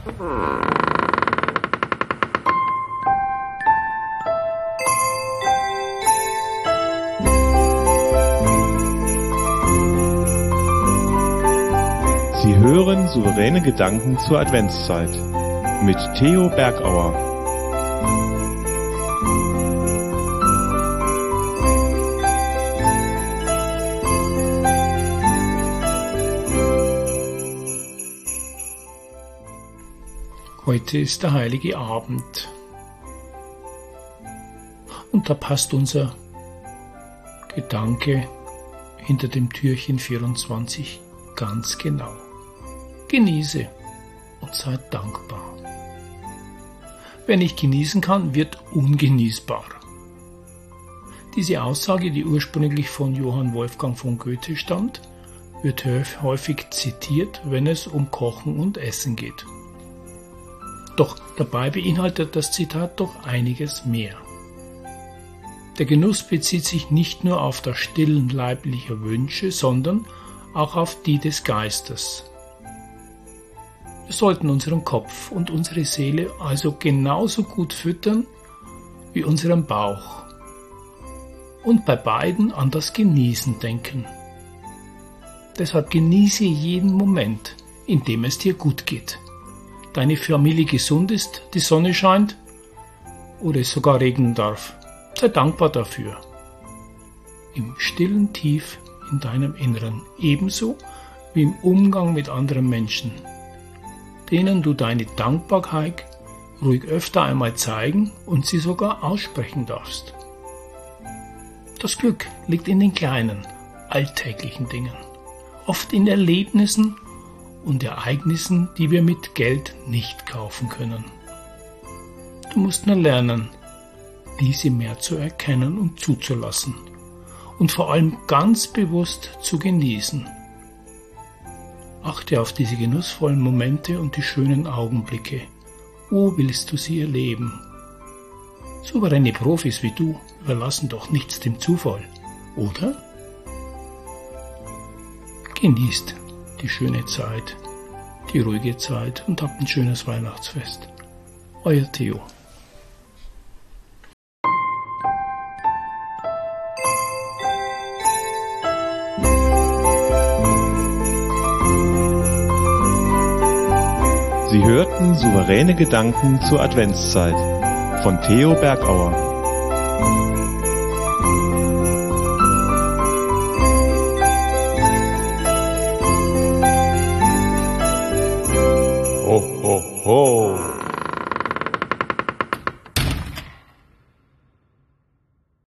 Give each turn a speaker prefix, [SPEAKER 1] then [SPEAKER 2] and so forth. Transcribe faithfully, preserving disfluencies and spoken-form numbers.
[SPEAKER 1] Sie hören souveräne Gedanken zur Adventszeit mit Theo Bergauer.
[SPEAKER 2] Heute ist der heilige Abend und da passt unser Gedanke hinter dem Türchen vierundzwanzig ganz genau. Genieße und sei dankbar. Wer nicht genießen kann, wird ungenießbar. Diese Aussage, die ursprünglich von Johann Wolfgang von Goethe stammt, wird häufig zitiert, wenn es um Kochen und Essen geht. Doch dabei beinhaltet das Zitat doch einiges mehr. Der Genuss bezieht sich nicht nur auf das Stillen leiblicher Wünsche, sondern auch auf die des Geistes. Wir sollten unseren Kopf und unsere Seele also genauso gut füttern wie unseren Bauch und bei beiden an das Genießen denken. Deshalb genieße jeden Moment, in dem es dir gut geht. Deine Familie gesund ist, die Sonne scheint oder es sogar regnen darf. Sei dankbar dafür. Im stillen Tief in deinem Inneren, ebenso wie im Umgang mit anderen Menschen, denen du deine Dankbarkeit ruhig öfter einmal zeigen und sie sogar aussprechen darfst. Das Glück liegt in den kleinen, alltäglichen Dingen, oft in Erlebnissen und Ereignissen, die wir mit Geld nicht kaufen können. Du musst nur lernen, diese mehr zu erkennen und zuzulassen und vor allem ganz bewusst zu genießen. Achte auf diese genussvollen Momente und die schönen Augenblicke. Wo willst du sie erleben? Souveräne Profis wie du überlassen doch nichts dem Zufall, oder? Genießt die schöne Zeit, die ruhige Zeit und habt ein schönes Weihnachtsfest. Euer Theo.
[SPEAKER 1] Sie hörten souveräne Gedanken zur Adventszeit von Theo Bergauer.